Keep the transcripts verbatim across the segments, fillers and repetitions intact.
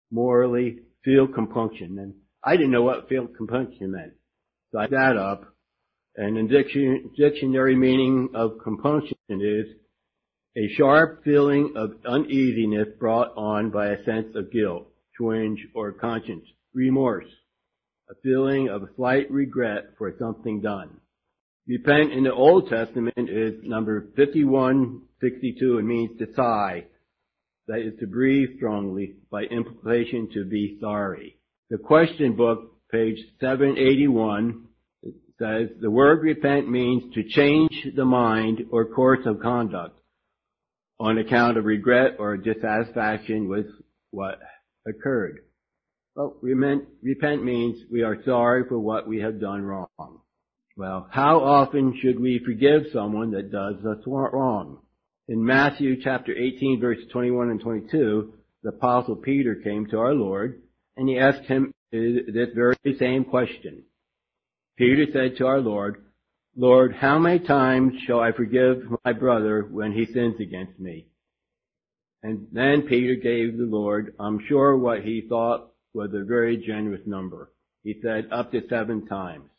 morally feel compunction. And I didn't know what feel compunction meant. So I looked that up. And the dictionary meaning of compunction is a sharp feeling of uneasiness brought on by a sense of guilt, twinge, or conscience, remorse, a feeling of slight regret for something done. Repent in the Old Testament is number fifty-one sixty-two. It means to sigh, that is to breathe strongly, by implication to be sorry. The question book, page seven eighty-one, says the word repent means to change the mind or course of conduct on account of regret or dissatisfaction with what occurred. Well, repent means we are sorry for what we have done wrong. Well, how often should we forgive someone that does us wrong? In Matthew chapter eighteen, verses twenty-one and twenty-two, the Apostle Peter came to our Lord and he asked him this very same question. Peter said to our Lord, Lord, how many times shall I forgive my brother when he sins against me? And then Peter gave the Lord, I'm sure, what he thought was a very generous number. He said up to seven times.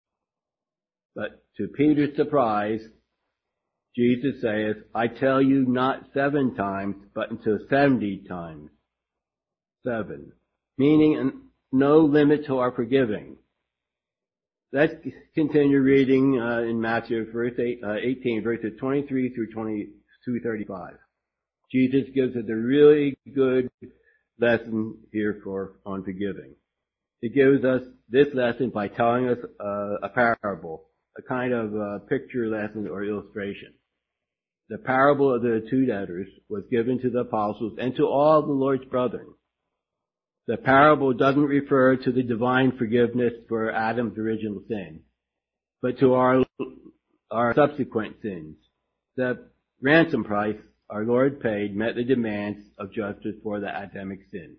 But to Peter's surprise, Jesus says, I tell you not seven times, but until seventy times. Seven. Meaning no limit to our forgiving. Let's continue reading uh, in Matthew verse eight, uh, eighteen, verses twenty-three through twenty-two thirty-five. Jesus gives us a really good lesson here for on forgiving. He gives us this lesson by telling us uh, a parable, a kind of uh, picture lesson or illustration. The parable of the two debtors was given to the apostles and to all the Lord's brethren. The parable doesn't refer to the divine forgiveness for Adam's original sin, but to our, our subsequent sins. The ransom price our Lord paid met the demands of justice for the Adamic sin.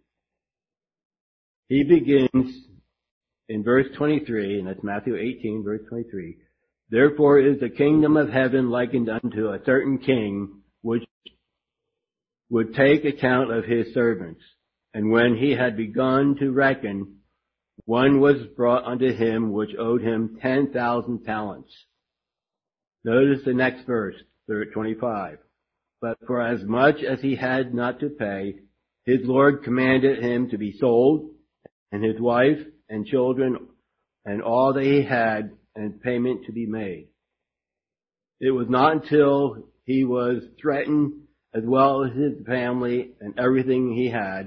He begins in verse twenty-three, and that's Matthew eighteen, verse twenty-three. Therefore is the kingdom of heaven likened unto a certain king, which would take account of his servants. And when he had begun to reckon, one was brought unto him which owed him ten thousand talents. Notice the next verse, twenty-five. But for as much as he had not to pay, his Lord commanded him to be sold, and his wife and children, and all that he had, and payment to be made. It was not until he was threatened, as well as his family and everything he had,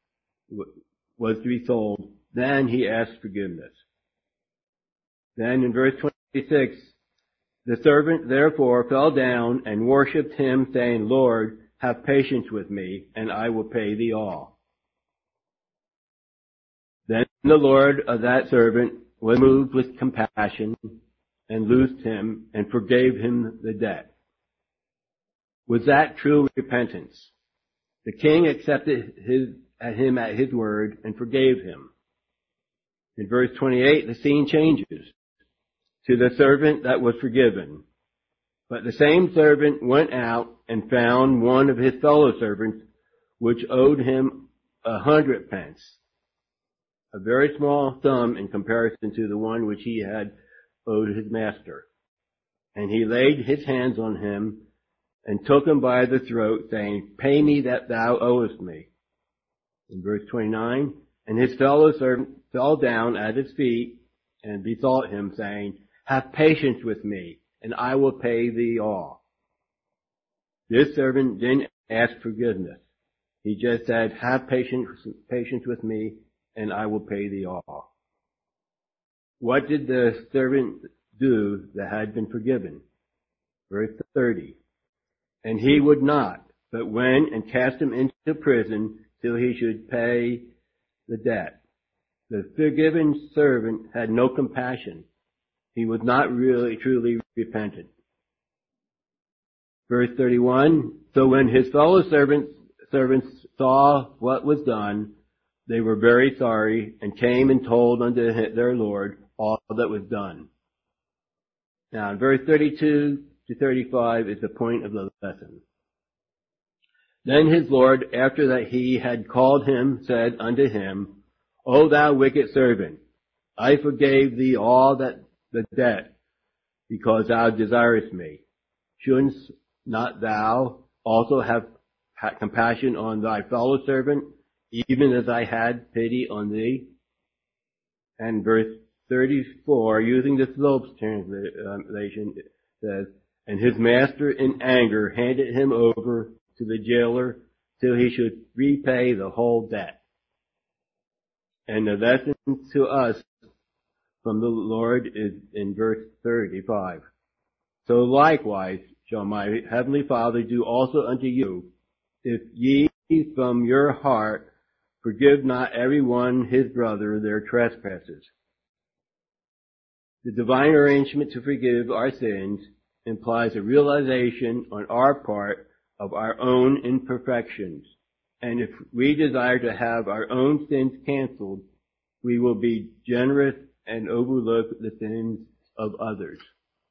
was to be sold, then he asked forgiveness. Then in verse twenty-six, the servant therefore fell down and worshipped him, saying, Lord, have patience with me, and I will pay thee all. Then the Lord of that servant was moved with compassion and loosed him and forgave him the debt. Was that true repentance? The king accepted his at him at his word and forgave him. In verse twenty-eight, the scene changes to the servant that was forgiven. But the same servant went out and found one of his fellow servants which owed him a hundred pence, a very small sum in comparison to the one which he had owed his master. And he laid his hands on him and took him by the throat, saying, Pay me that thou owest me. In verse twenty-nine, and his fellow servant fell down at his feet and besought him, saying, Have patience with me, and I will pay thee all. This servant didn't ask forgiveness. He just said, Have patience, patience with me, and I will pay thee all. What did the servant do that had been forgiven? Verse thirty. And he would not, but went and cast him into prison till he should pay the debt. The forgiven servant had no compassion. He was not really truly repentant. Verse thirty-one, so when his fellow servants, servants saw what was done, they were very sorry and came and told unto their Lord all that was done. Now in verse thirty-two to thirty-five is the point of the lesson. Then his Lord, after that he had called him, said unto him, O thou wicked servant, I forgave thee all that the debt, because thou desirest me. Shouldst not thou also have compassion on thy fellow servant, even as I had pity on thee? And verse thirty-four, using the Phillips translation, says, And his master in anger handed him over to the jailer till he should repay the whole debt. And the lesson to us from the Lord is in verse thirty-five. So likewise shall my heavenly Father do also unto you, if ye from your heart forgive not every one his brother their trespasses. The divine arrangement to forgive our sins implies a realization on our part of our own imperfections. And if we desire to have our own sins canceled, we will be generous and overlook the sins of others.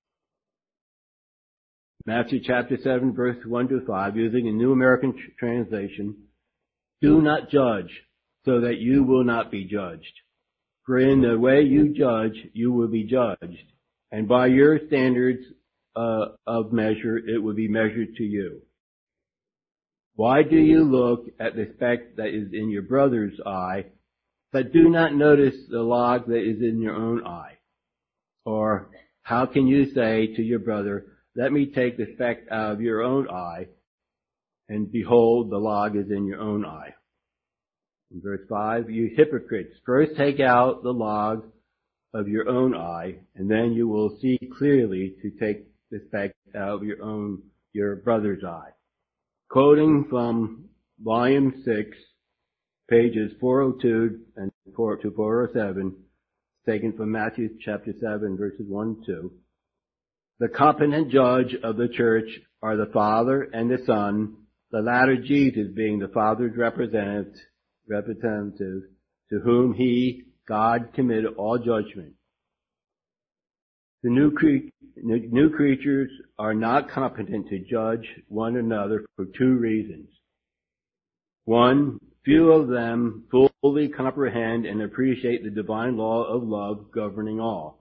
Matthew chapter seven, verse one to five, using a New American Translation, Do not judge, so that you will not be judged. For in the way you judge, you will be judged, and by your standards uh, of measure, it will be measured to you. Why do you look at the speck that is in your brother's eye, but do not notice the log that is in your own eye? Or how can you say to your brother, Let me take the speck out of your own eye, and behold, the log is in your own eye? In verse five, you hypocrites, first take out the log of your own eye, and then you will see clearly to take the speck out of your own, your brother's eye. Quoting from volume six, pages four oh two and four to four oh seven, taken from Matthew chapter seven, verses one and two. The competent judge of the church are the Father and the Son, the latter Jesus being the Father's representative, representative to whom he, God, committed all judgment. The new, cre- new creatures are not competent to judge one another for two reasons. One, few of them fully comprehend and appreciate the divine law of love governing all.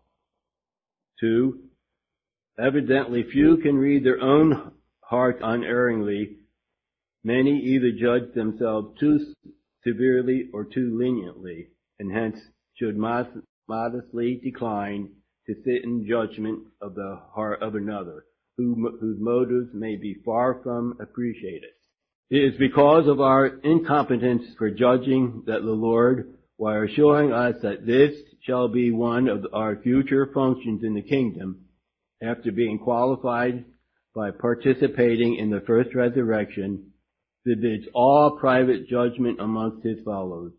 Two, evidently few can read their own hearts unerringly. Many either judge themselves too severely or too leniently, and hence should modestly decline to sit in judgment of the heart of another, who, whose motives may be far from appreciated. It is because of our incompetence for judging that the Lord, while assuring us that this shall be one of our future functions in the kingdom, after being qualified by participating in the first resurrection, forbids all private judgment amongst his fellows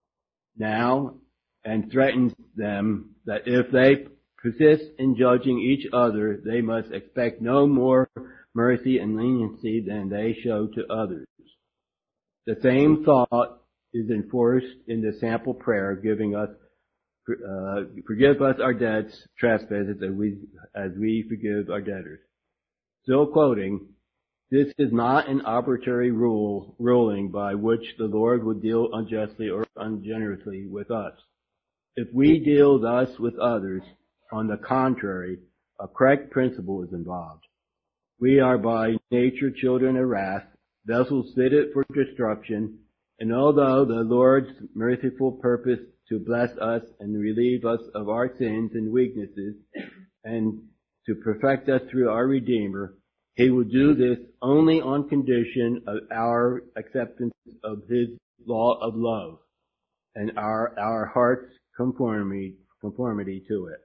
now, and threatens them that if they persist in judging each other, they must expect no more mercy and leniency than they show to others. The same thought is enforced in the sample prayer, giving us, uh, forgive us our debts, trespasses, as we, as we forgive our debtors. Still quoting, this is not an arbitrary rule, ruling by which the Lord would deal unjustly or ungenerously with us. If we deal thus with others, on the contrary, a correct principle is involved. We are by nature children of wrath, vessels fitted for destruction, and although the Lord's merciful purpose to bless us and relieve us of our sins and weaknesses, and to perfect us through our Redeemer, He will do this only on condition of our acceptance of His law of love and our, our heart's conformity, conformity to it.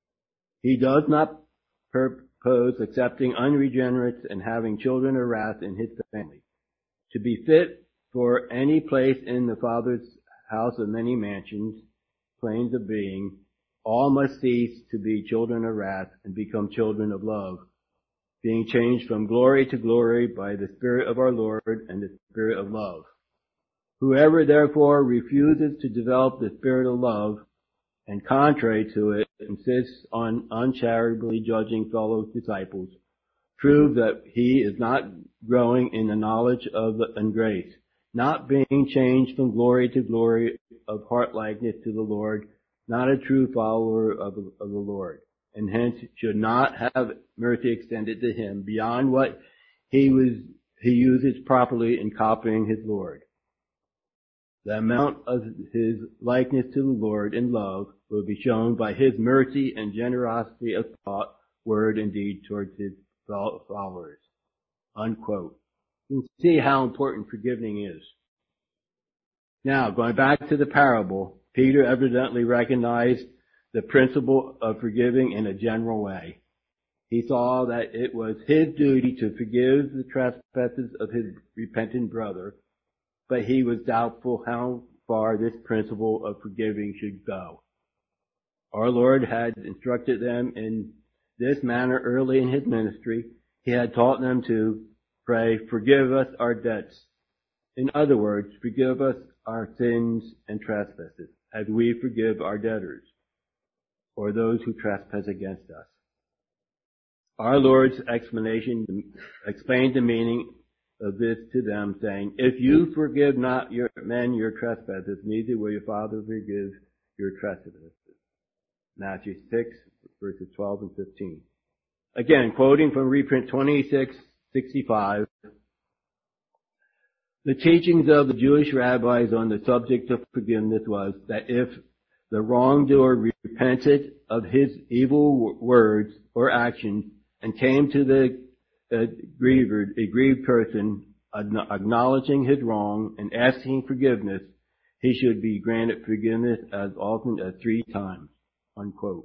He does not purpose accepting unregenerates and having children of wrath in His family. To be fit for any place in the Father's house of many mansions, planes of being, all must cease to be children of wrath and become children of love, being changed from glory to glory by the Spirit of our Lord and the Spirit of love. Whoever therefore refuses to develop the Spirit of love, and contrary to it, insists on uncharitably judging fellow disciples, prove that he is not growing in the knowledge of the, and grace, not being changed from glory to glory of heart likeness to the Lord, not a true follower of, of the Lord, and hence should not have mercy extended to him beyond what he was he uses properly in copying his Lord. The amount of his likeness to the Lord in love will be shown by his mercy and generosity of thought, word, and deed towards his followers. Unquote. You can see how important forgiving is. Now, going back to the parable, Peter evidently recognized the principle of forgiving in a general way. He saw that it was his duty to forgive the trespasses of his repentant brother, but he was doubtful how far this principle of forgiving should go. Our Lord had instructed them in this manner early in his ministry. He had taught them to pray, "Forgive us our debts." In other words, forgive us our sins and trespasses, as we forgive our debtors, or those who trespass against us. Our Lord's explanation explained the meaning of this to them, saying, "If you forgive not your men your trespasses, neither will your Father forgive your trespasses." Matthew six, verses twelve and fifteen. Again, quoting from reprint twenty-six sixty-five, the teachings of the Jewish rabbis on the subject of forgiveness was that if the wrongdoer repented of his evil words or actions and came to the aggrieved, aggrieved person, acknowledging his wrong and asking forgiveness, he should be granted forgiveness as often as three times. Unquote.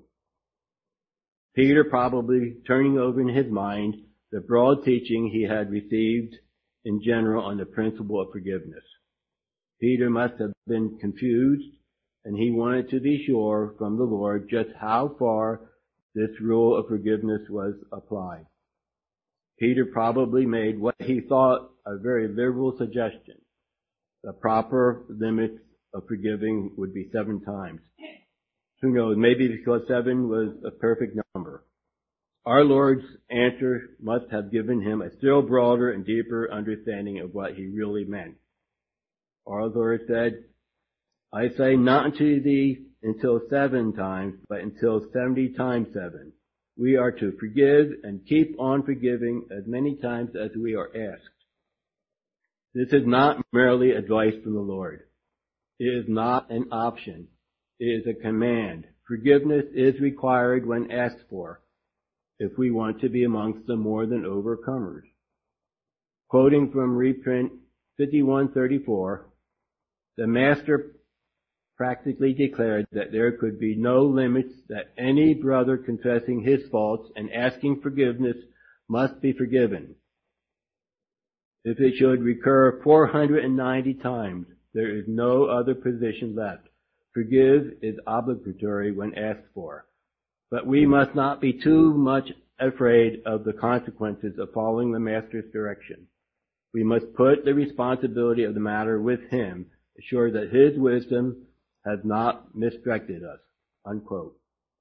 Peter, probably turning over in his mind the broad teaching he had received in general on the principle of forgiveness. Peter must have been confused, and he wanted to be sure from the Lord just how far this rule of forgiveness was applied. Peter probably made what he thought a very liberal suggestion. The proper limit of forgiving would be seven times. Who knows, maybe because seven was a perfect number. Our Lord's answer must have given him a still broader and deeper understanding of what he really meant. Our Lord said, "I say not unto thee until seven times, but until seventy times seven. We are to forgive and keep on forgiving as many times as we are asked." This is not merely advice from the Lord. It is not an option. It is a command. Forgiveness is required when asked for, if we want to be amongst the more than overcomers. Quoting from reprint fifty-one thirty-four, the Master practically declared that there could be no limits, that any brother confessing his faults and asking forgiveness must be forgiven. If it should recur four hundred ninety times, there is no other position left. Forgive is obligatory when asked for. But we must not be too much afraid of the consequences of following the Master's direction. We must put the responsibility of the matter with him, assured that his wisdom has not misdirected us. Unquote.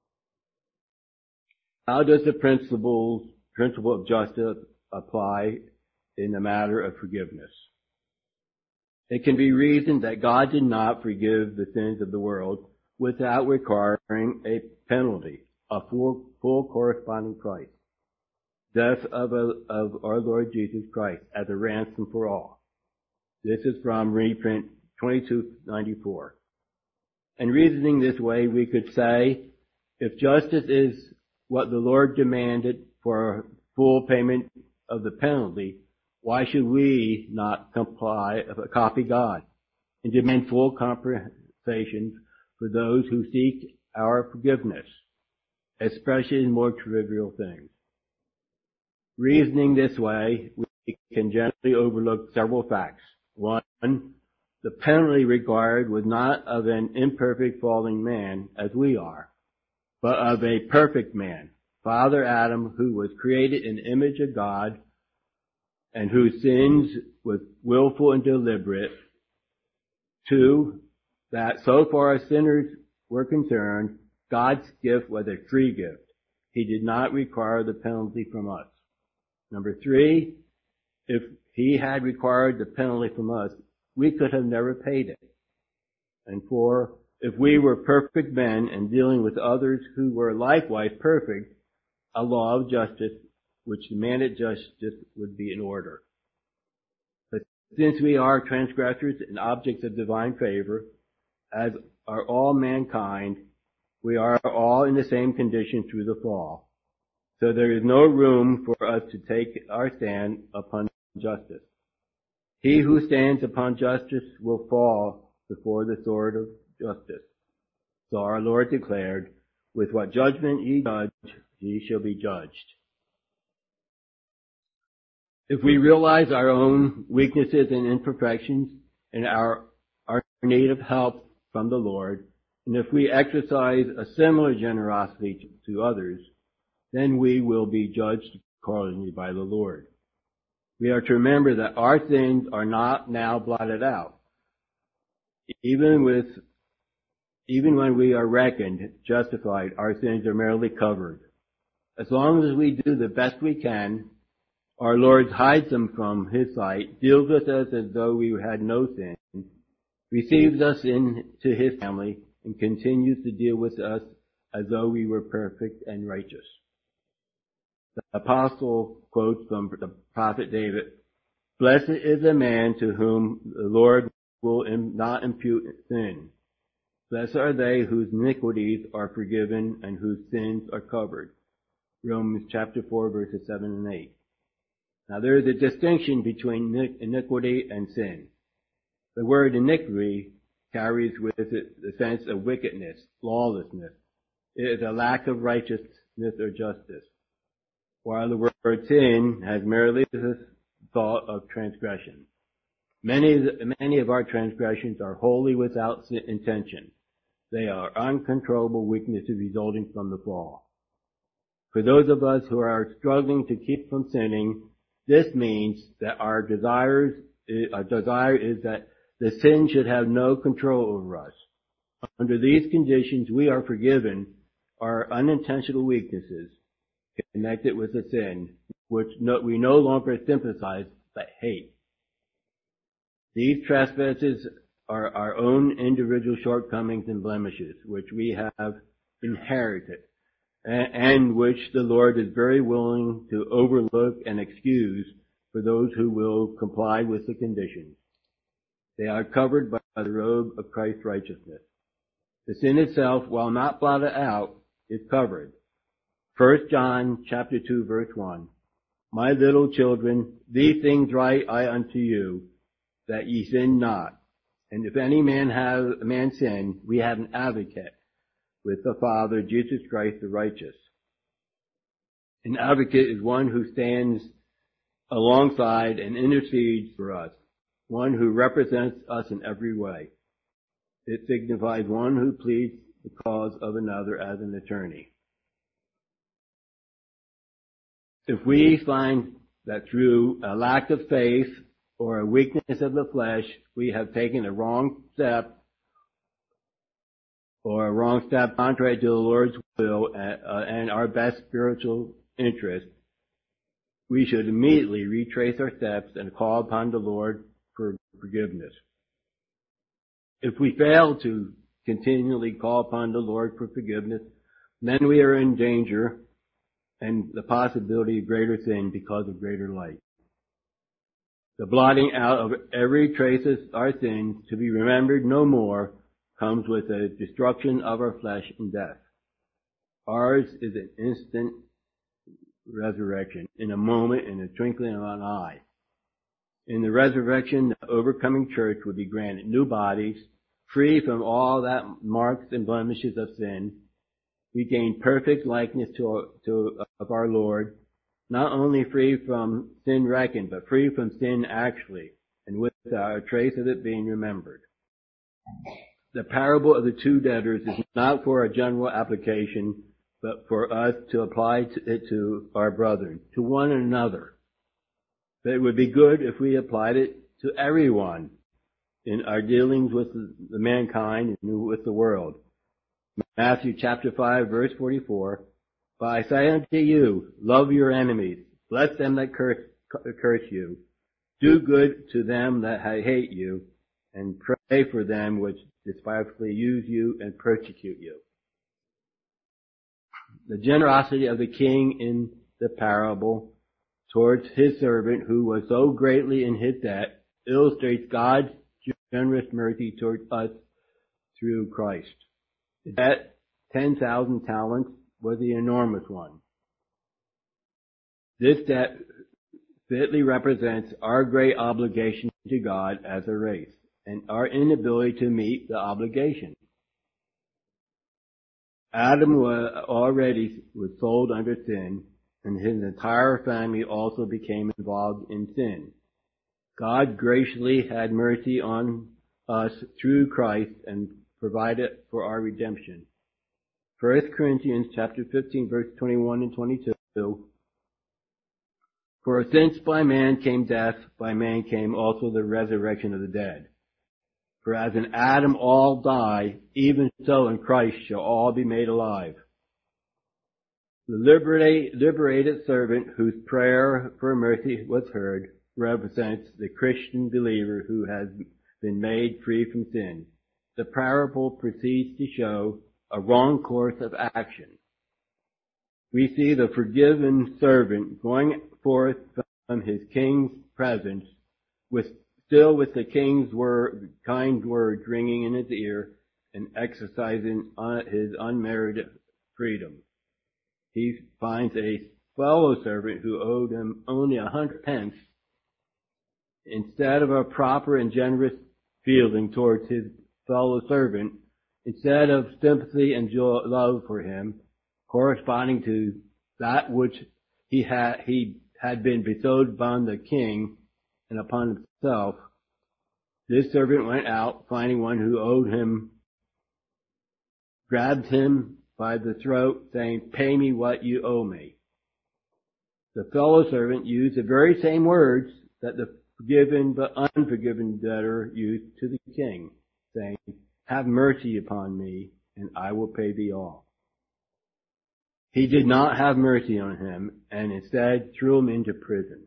How does the principle, principle of justice apply in the matter of forgiveness? It can be reasoned that God did not forgive the sins of the world without requiring a penalty, a full, full corresponding price. Death of, a, of our Lord Jesus Christ as a ransom for all. This is from reprint twenty-two ninety-four. And reasoning this way, we could say, if justice is what the Lord demanded for full payment of the penalty, why should we not comply, copy God, and demand full compensation for those who seek our forgiveness, especially in more trivial things? Reasoning this way, we can generally overlook several facts. One, the penalty required was not of an imperfect falling man, as we are, but of a perfect man, Father Adam, who was created in the image of God, and whose sins was willful and deliberate. Two, that so far as sinners were concerned, God's gift was a free gift. He did not require the penalty from us. Number three, if he had required the penalty from us, we could have never paid it. And four, if we were perfect men and dealing with others who were likewise perfect, a law of justice which demanded justice would be in order. But since we are transgressors and objects of divine favor, as are all mankind, we are all in the same condition through the fall. So there is no room for us to take our stand upon justice. He who stands upon justice will fall before the sword of justice. So our Lord declared, with what judgment ye judge, ye shall be judged. If we realize our own weaknesses and imperfections and our, our need of help from the Lord, and if we exercise a similar generosity to, to others, then we will be judged accordingly by the Lord. We are to remember that our sins are not now blotted out. Even with, even when we are reckoned justified, our sins are merely covered. As long as we do the best we can, our Lord hides them from His sight, deals with us as though we had no sin, receives us into His family, and continues to deal with us as though we were perfect and righteous. The apostle quotes from the prophet David, "Blessed is the man to whom the Lord will not impute sin. Blessed are they whose iniquities are forgiven and whose sins are covered." Romans chapter four, verses seven and eight. Now there is a distinction between iniquity and sin. The word iniquity carries with it the sense of wickedness, lawlessness. It is a lack of righteousness or justice, while the word sin has merely the thought of transgression. Many, many of our transgressions are wholly without intention. They are uncontrollable weaknesses resulting from the fall. For those of us who are struggling to keep from sinning, this means that our desires, our desire is that the sin should have no control over us. Under these conditions, we are forgiven our unintentional weaknesses connected with the sin, which no, we no longer sympathize but hate. These trespasses are our own individual shortcomings and blemishes, which we have inherited, and, and which the Lord is very willing to overlook and excuse for those who will comply with the conditions. They are covered by the robe of Christ's righteousness. The sin itself, while not blotted out, is covered. First John chapter two, verse one. My little children, these things write I unto you, that ye sin not. And if any man have a man sin, we have an advocate with the Father, Jesus Christ the righteous. An advocate is one who stands alongside and intercedes for us, one who represents us in every way. It signifies one who pleads the cause of another as an attorney. If we find that through a lack of faith or a weakness of the flesh, we have taken a wrong step or a wrong step contrary to the Lord's will and our best spiritual interest, we should immediately retrace our steps and call upon the Lord for forgiveness. If we fail to continually call upon the Lord for forgiveness, then we are in danger and the possibility of greater sin because of greater light. The blotting out of every trace of our sins to be remembered no more comes with the destruction of our flesh and death. Ours is an instant resurrection, in a moment, in a twinkling of an eye. In the resurrection, the overcoming church will be granted new bodies, free from all that marks and blemishes of sin. We gain perfect likeness to, to of our Lord, not only free from sin reckoned, but free from sin actually, and without a trace of it being remembered. The parable of the two debtors is not for a general application, but for us to apply it to our brethren, to one another. But it would be good if we applied it to everyone in our dealings with the mankind and with the world. Matthew chapter five, verse forty-four, But I say unto you, love your enemies, Bless them that curse, curse you. Do good to them that hate you, and pray for them which despitefully use you and persecute you. The generosity of the king in the parable towards his servant who was so greatly in his debt illustrates God's generous mercy towards us through Christ. The debt, ten thousand talents, was the enormous one. This debt fitly represents our great obligation to God as a race and our inability to meet the obligation. Adam was already was sold under sin, and his entire family also became involved in sin. God graciously had mercy on us through Christ and provided for our redemption. First Corinthians chapter fifteen, verse twenty-one and twenty-two. For since by man came death, by man came also the resurrection of the dead. For as in Adam all die, even so in Christ shall all be made alive. The liberated servant whose prayer for mercy was heard represents the Christian believer who has been made free from sin. The parable proceeds to show a wrong course of action. We see the forgiven servant going forth from his king's presence with still with the king's word, kind words ringing in his ear and exercising his unmerited freedom. He finds a fellow servant who owed him only a hundred pence. Instead of a proper and generous feeling towards his fellow servant, instead of sympathy and joy, love for him, corresponding to that which he had, he had been bestowed upon the king and upon himself, this servant went out, finding one who owed him, grabbed him by the throat, saying, "Pay me what you owe me." The fellow servant used the very same words that the forgiven but unforgiven debtor used to the king, saying, "Have mercy upon me, and I will pay thee all." He did not have mercy on him, and instead threw him into prison.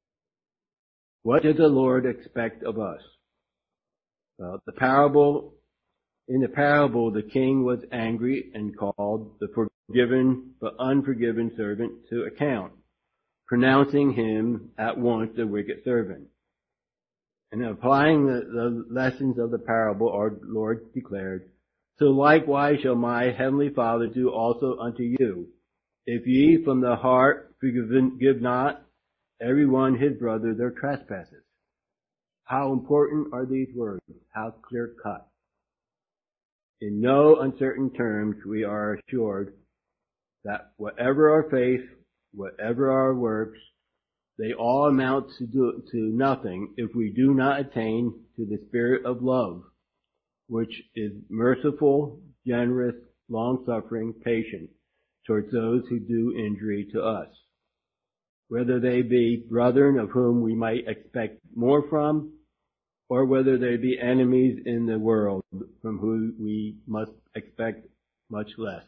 What does the Lord expect of us? Well, the parable, in the parable, the king was angry and called the forgiven but unforgiven servant to account, pronouncing him at once a wicked servant. And applying the, the lessons of the parable, our Lord declared, "So likewise shall my heavenly Father do also unto you, if ye from the heart forgive not every one his brother their trespasses." How important are these words? How clear cut. In no uncertain terms we are assured that whatever our faith, whatever our works, they all amount to, do, to nothing if we do not attain to the spirit of love, which is merciful, generous, long-suffering, patient towards those who do injury to us, whether they be brethren of whom we might expect more from, or whether they be enemies in the world from whom we must expect much less.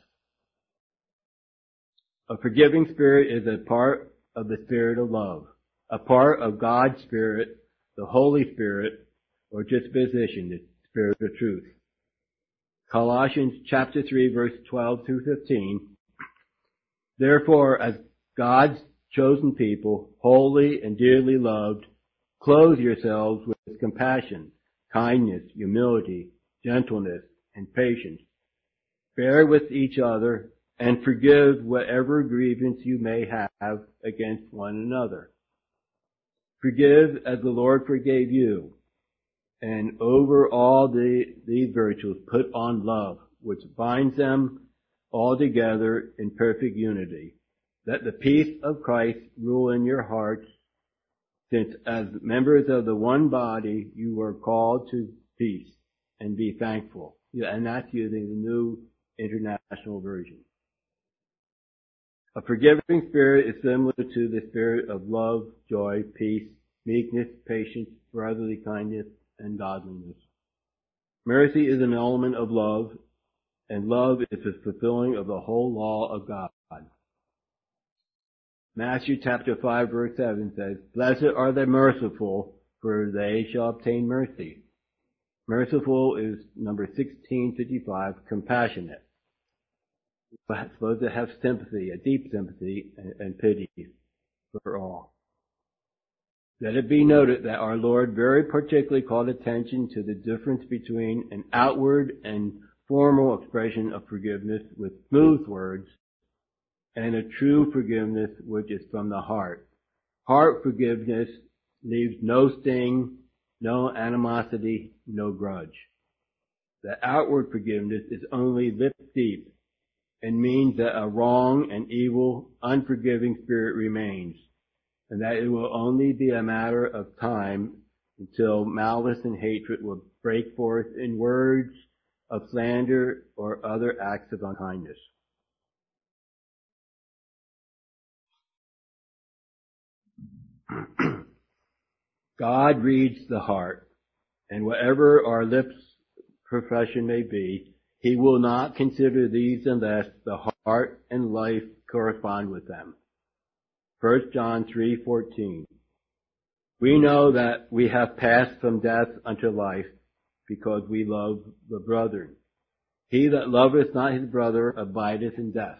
A forgiving spirit is a part of the spirit of love, a part of God's Spirit, the Holy Spirit, or disposition, the Spirit of truth. Colossians chapter three, verse twelve through fifteen. Therefore, as God's chosen people, holy and dearly loved, clothe yourselves with compassion, kindness, humility, gentleness, and patience. Bear with each other and forgive whatever grievance you may have against one another. Forgive as the Lord forgave you. And over all the, these virtues put on love, which binds them all together in perfect unity. Let the peace of Christ rule in your hearts, since as members of the one body you were called to peace, and be thankful. Yeah, and that's using the New International Version. A forgiving spirit is similar to the spirit of love, joy, peace, meekness, patience, brotherly kindness, and godliness. Mercy is an element of love, and love is the fulfilling of the whole law of God. Matthew chapter five verse seven says, "Blessed are the merciful, for they shall obtain mercy." Merciful is number sixteen fifty-five, compassionate. We're supposed to have sympathy, a deep sympathy and, and pity for all. Let it be noted that our Lord very particularly called attention to the difference between an outward and formal expression of forgiveness with smooth words and a true forgiveness which is from the heart. Heart forgiveness leaves no sting, no animosity, no grudge. The outward forgiveness is only lip deep and means that a wrong and evil, unforgiving spirit remains, and that it will only be a matter of time until malice and hatred will break forth in words of slander or other acts of unkindness. God reads the heart, and whatever our lips' profession may be, He will not consider these unless the heart and life correspond with them. First John three fourteen. We know that we have passed from death unto life, because we love the brethren. He that loveth not his brother abideth in death.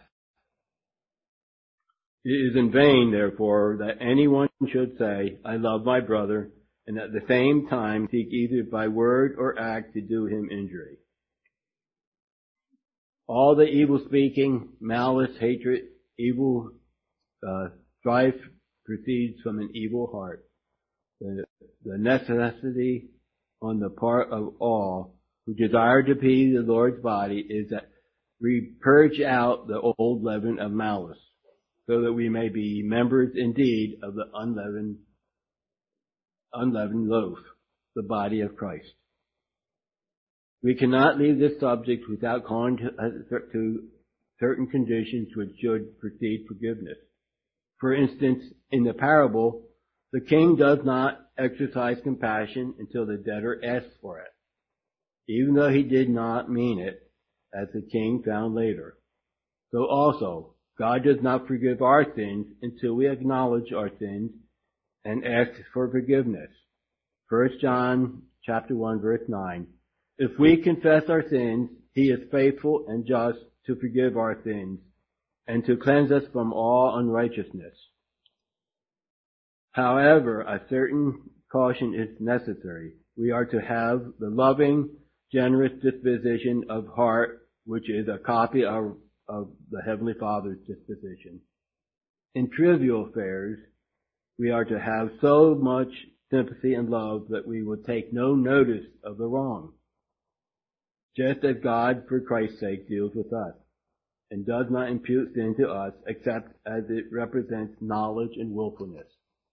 It is in vain, therefore, that anyone should say, I love my brother, and at the same time seek either by word or act to do him injury. All the evil speaking, malice, hatred, evil uh, strife proceeds from an evil heart. The, the necessity on the part of all who desire to be the Lord's body is that we purge out the old leaven of malice, so that we may be members indeed of the unleavened, unleavened loaf, the body of Christ. We cannot leave this subject without calling to, to certain conditions which should precede forgiveness. For instance, in the parable, the king does not exercise compassion until the debtor asks for it, even though he did not mean it, as the king found later. So also, God does not forgive our sins until we acknowledge our sins and ask for forgiveness. First John chapter one verse nine. If we confess our sins, He is faithful and just to forgive our sins and to cleanse us from all unrighteousness. However, a certain caution is necessary. We are to have the loving, generous disposition of heart, which is a copy of of the Heavenly Father's disposition. In trivial affairs, we are to have so much sympathy and love that we will take no notice of the wrong, just as God, for Christ's sake, deals with us, and does not impute sin to us except as it represents knowledge and willfulness.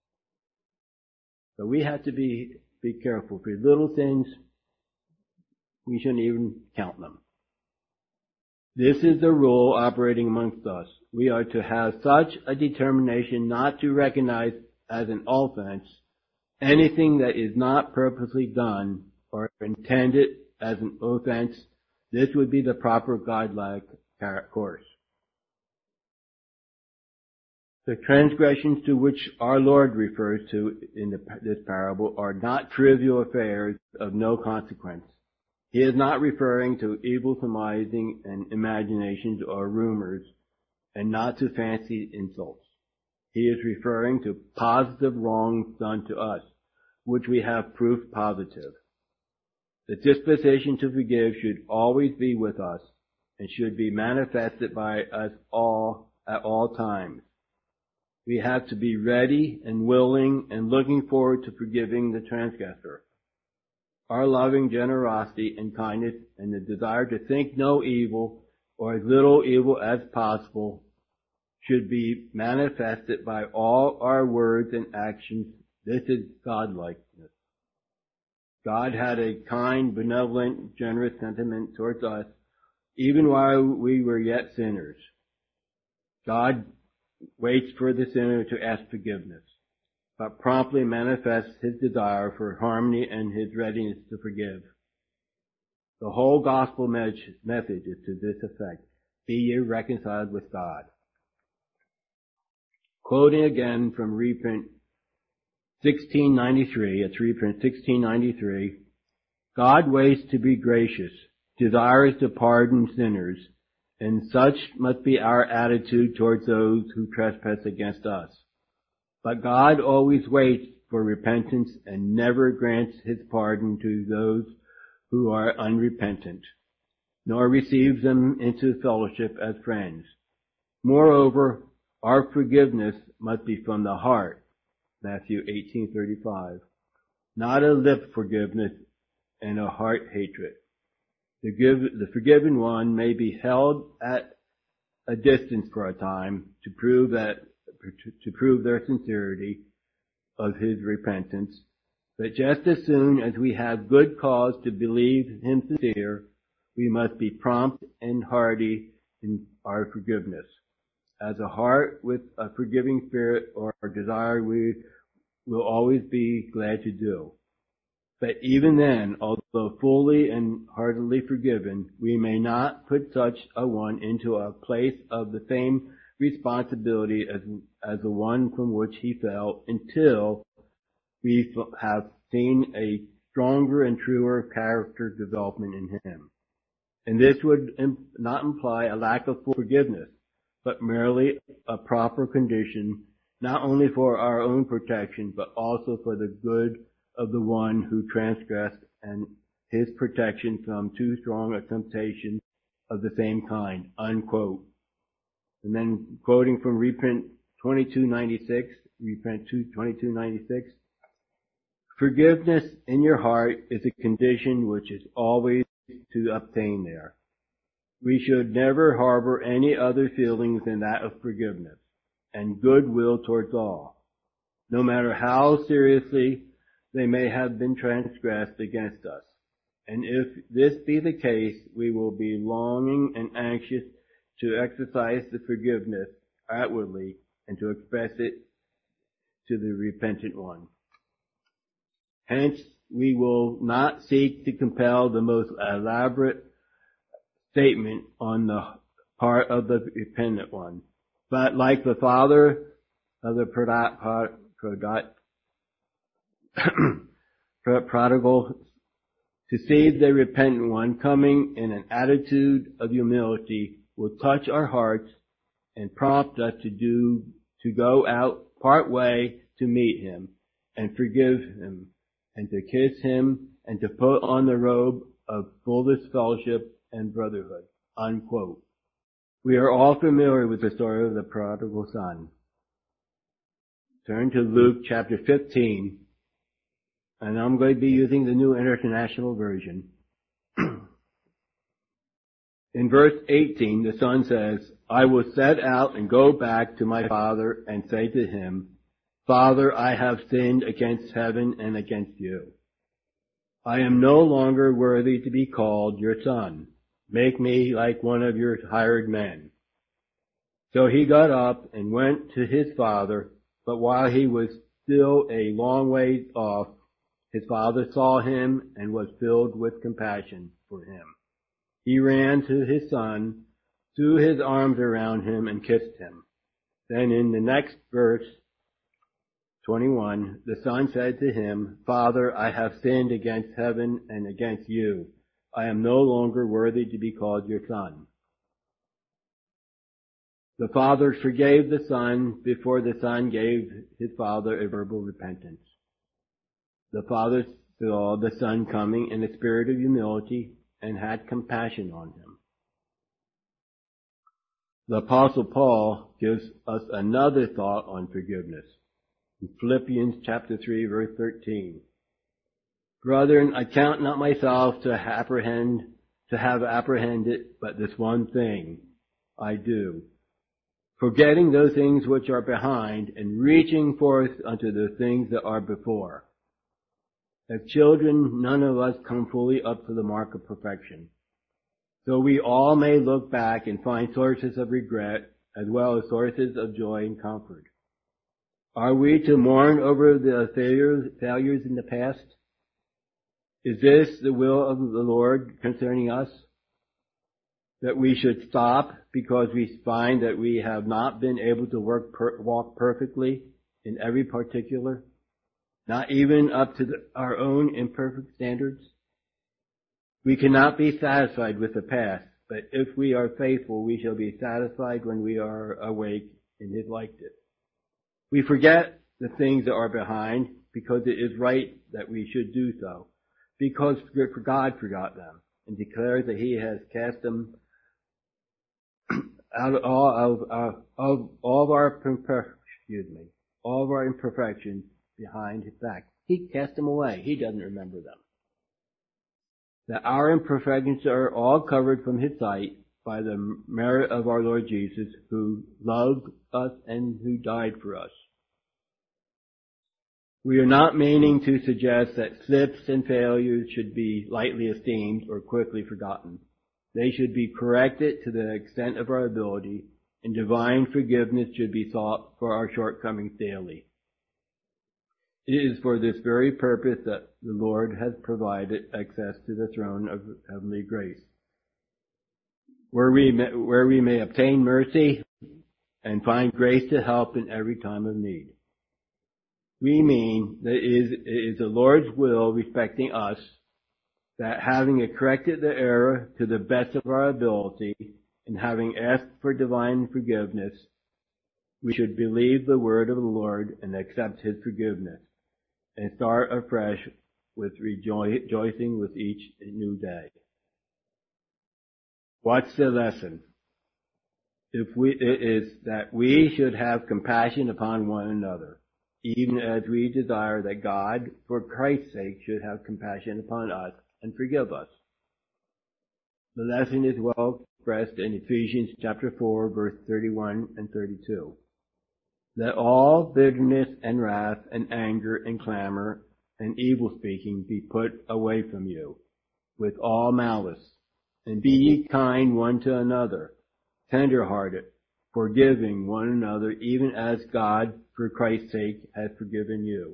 So we have to be, be careful. For little sins, we shouldn't even count them. This is the rule operating amongst us. We are to have such a determination not to recognize as an offense anything that is not purposely done or intended as an offense. This would be the proper godlike course. The transgressions to which our Lord refers to in the, this parable are not trivial affairs of no consequence. He is not referring to evil surmising and imaginations or rumors, and not to fancied insults. He is referring to positive wrongs done to us, which we have proof positive. The disposition to forgive should always be with us, and should be manifested by us all at all times. We have to be ready and willing and looking forward to forgiving the transgressor. Our loving generosity and kindness and the desire to think no evil or as little evil as possible should be manifested by all our words and actions. This is godlikeness. God had a kind, benevolent, generous sentiment towards us even while we were yet sinners. God waits for the sinner to ask forgiveness, but promptly manifests His desire for harmony and His readiness to forgive. The whole gospel message is to this effect. Be ye reconciled with God. Quoting again from reprint sixteen ninety-three, it's reprint sixteen ninety-three, God waits to be gracious, desires to pardon sinners, and such must be our attitude towards those who trespass against us. But God always waits for repentance and never grants his pardon to those who are unrepentant, nor receives them into fellowship as friends. Moreover, our forgiveness must be from the heart, Matthew eighteen thirty-five, not a lip forgiveness and a heart hatred. The, give, the forgiven one may be held at a distance for a time to prove that to prove their sincerity of his repentance, but just as soon as we have good cause to believe him sincere, we must be prompt and hearty in our forgiveness. As a heart with a forgiving spirit or desire, we will always be glad to do. But even then, although fully and heartily forgiven, we may not put such a one into a place of the same responsibility as, as the one from which he fell until we have seen a stronger and truer character development in him. And this would imp- not imply a lack of forgiveness, but merely a proper condition, not only for our own protection, but also for the good of the one who transgressed and his protection from too strong a temptation of the same kind, unquote. And then quoting from reprint twenty-two ninety-six, reprint twenty-two ninety-six, forgiveness in your heart is a condition which is always to obtain there. We should never harbor any other feelings than that of forgiveness and goodwill towards all, no matter how seriously they may have been transgressed against us. And if this be the case, we will be longing and anxious to exercise the forgiveness outwardly and to express it to the repentant one. Hence, we will not seek to compel the most elaborate statement on the part of the repentant one, but like the father of the prodigal, prodigal, to see the repentant one coming in an attitude of humility will touch our hearts and prompt us to do, to go out part way to meet him and forgive him and to kiss him and to put on the robe of fullest fellowship and brotherhood, unquote. We are all familiar with the story of the prodigal son. Turn to Luke chapter fifteen, and I'm going to be using the New International Version. In verse eighteen, the son says, I will set out and go back to my father and say to him, Father, I have sinned against heaven and against you. I am no longer worthy to be called your son. Make me like one of your hired men. So he got up and went to his father, but while he was still a long way off, his father saw him and was filled with compassion for him. He ran to his son, threw his arms around him, and kissed him. Then in the next verse, twenty-one, the son said to him, Father, I have sinned against heaven and against you. I am no longer worthy to be called your son. The father forgave the son before the son gave his father a verbal repentance. The father saw the son coming in a spirit of humility and had compassion on him. The Apostle Paul gives us another thought on forgiveness. In Philippians chapter three, verse thirteen. Brethren, I count not myself to apprehend, to have apprehended, but this one thing I do, forgetting those things which are behind and reaching forth unto the things that are before. As children, none of us come fully up to the mark of perfection. So we all may look back and find sources of regret as well as sources of joy and comfort. Are we to mourn over the failures, failures in the past? Is this the will of the Lord concerning us? that we should stop because we find that we have not been able to work per, walk perfectly in every particular, not even up to the, our own imperfect standards? We cannot be satisfied with the past, but if we are faithful, we shall be satisfied when we are awake in His likeness. We forget the things that are behind because it is right that we should do so, because God forgot them and declares that He has cast them out of all of, of, of all of our excuse me, all of our imperfections behind His back. He cast them away. He doesn't remember them. That our imperfections are all covered from His sight by the merit of our Lord Jesus, who loved us and who died for us. We are not meaning to suggest that slips and failures should be lightly esteemed or quickly forgotten. They should be corrected to the extent of our ability, and divine forgiveness should be sought for our shortcomings daily. It is for this very purpose that the Lord has provided access to the throne of heavenly grace, where we may, where we may obtain mercy and find grace to help in every time of need. We mean that it is, it is the Lord's will respecting us, that having corrected the error to the best of our ability and having asked for divine forgiveness, we should believe the word of the Lord and accept His forgiveness and start afresh with rejoicing with each new day. What's the lesson? If we, it is that we should have compassion upon one another, even as we desire that God, for Christ's sake, should have compassion upon us and forgive us. The lesson is well expressed in Ephesians chapter four, verse thirty-one and thirty-two. Let all bitterness and wrath and anger and clamor and evil speaking be put away from you, with all malice, and be ye kind one to another, tender-hearted, forgiving one another, even as God, for Christ's sake, hath forgiven you.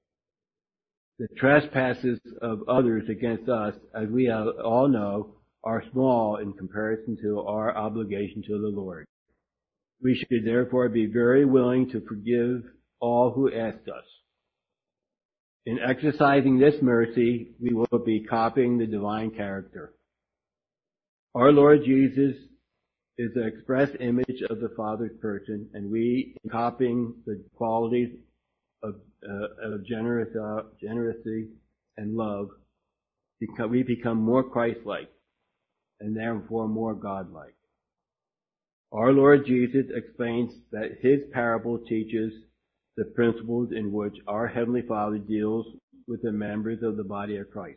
The trespasses of others against us, as we all know, are small in comparison to our obligation to the Lord. We should therefore be very willing to forgive all who ask us. In exercising this mercy, we will be copying the divine character. Our Lord Jesus is the express image of the Father's person, and we, in copying the qualities of, uh, of generous, uh, generosity and love, become, we become more Christ-like and therefore more God-like. Our Lord Jesus explains that His parable teaches the principles in which our Heavenly Father deals with the members of the body of Christ.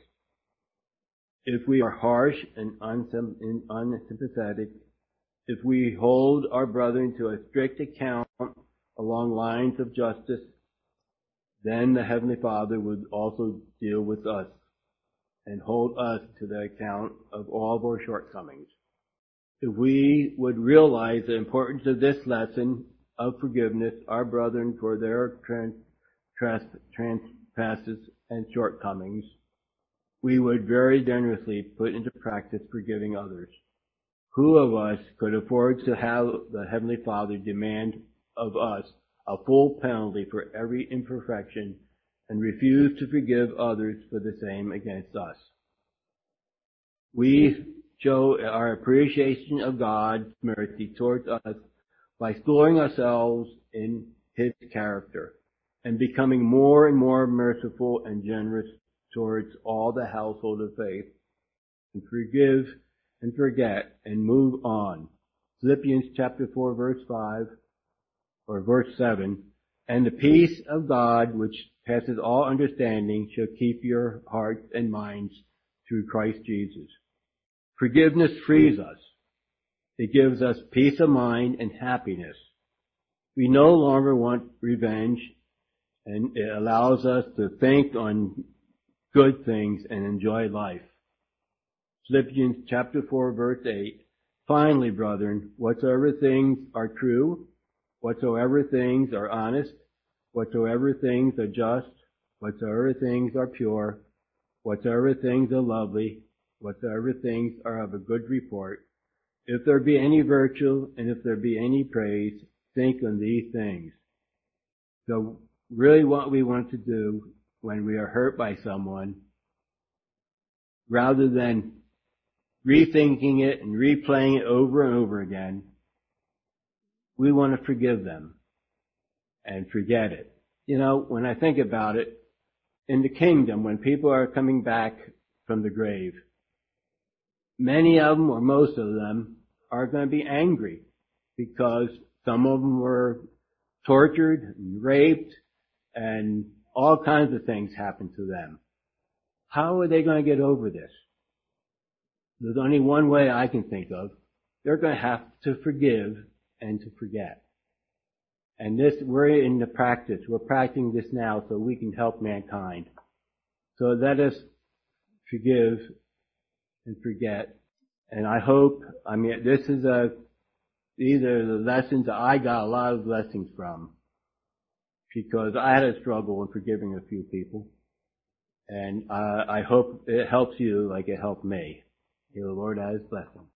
If we are harsh and unsympathetic, if we hold our brethren to a strict account along lines of justice, then the Heavenly Father would also deal with us and hold us to the account of all of our shortcomings. If we would realize the importance of this lesson of forgiveness, our brethren, for their trans, trans, trespasses and shortcomings, we would very generously put into practice forgiving others. Who of us could afford to have the Heavenly Father demand of us a full penalty for every imperfection and refuse to forgive others for the same against us? We show our appreciation of God's mercy towards us by schooling ourselves in His character and becoming more and more merciful and generous towards all the household of faith, and forgive and forget and move on. Philippians chapter four, verse five, or verse seven, and the peace of God, which passes all understanding, shall keep your hearts and minds through Christ Jesus. Forgiveness frees us. It gives us peace of mind and happiness. We no longer want revenge, and it allows us to think on good things and enjoy life. Philippians chapter four, verse eight. Finally, brethren, whatsoever things are true, whatsoever things are honest, whatsoever things are just, whatsoever things are pure, whatsoever things are lovely, whatsoever things are of a good report, If there be any virtue and if there be any praise, think on these things. So really what we want to do when we are hurt by someone, rather than rethinking it and replaying it over and over again, we want to forgive them and forget it. You know, when I think about it, in the kingdom, when people are coming back from the grave, many of them, or most of them, are going to be angry because some of them were tortured and raped and all kinds of things happened to them. How are they going to get over this? There's only one way I can think of. They're going to have to forgive and to forget. And this, we're in the practice. We're practicing this now so we can help mankind. So let us forgive and forget. And I hope, I mean, this is a, these are the lessons that I got a lot of blessings from. Because I had a struggle in forgiving a few people. And uh, I hope it helps you like it helped me. May the Lord add his blessing.